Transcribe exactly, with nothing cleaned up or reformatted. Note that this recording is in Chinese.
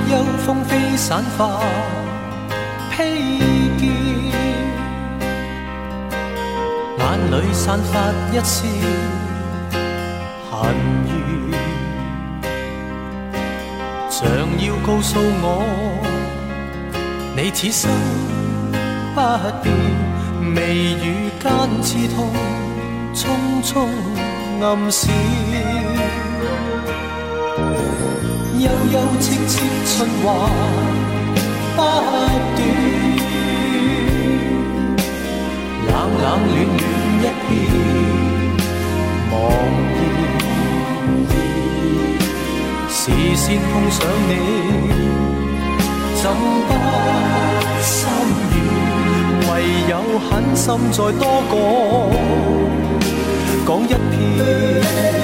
悠风飞散发披肩，眼里散发一丝恨怨，像要告诉我，你此生不變，眉宇間刺痛，匆匆暗閃。悠悠戚戚春華不斷，冷冷暖暖一片茫然。視線碰上你，怎不心軟？唯有狠心再多講講一遍。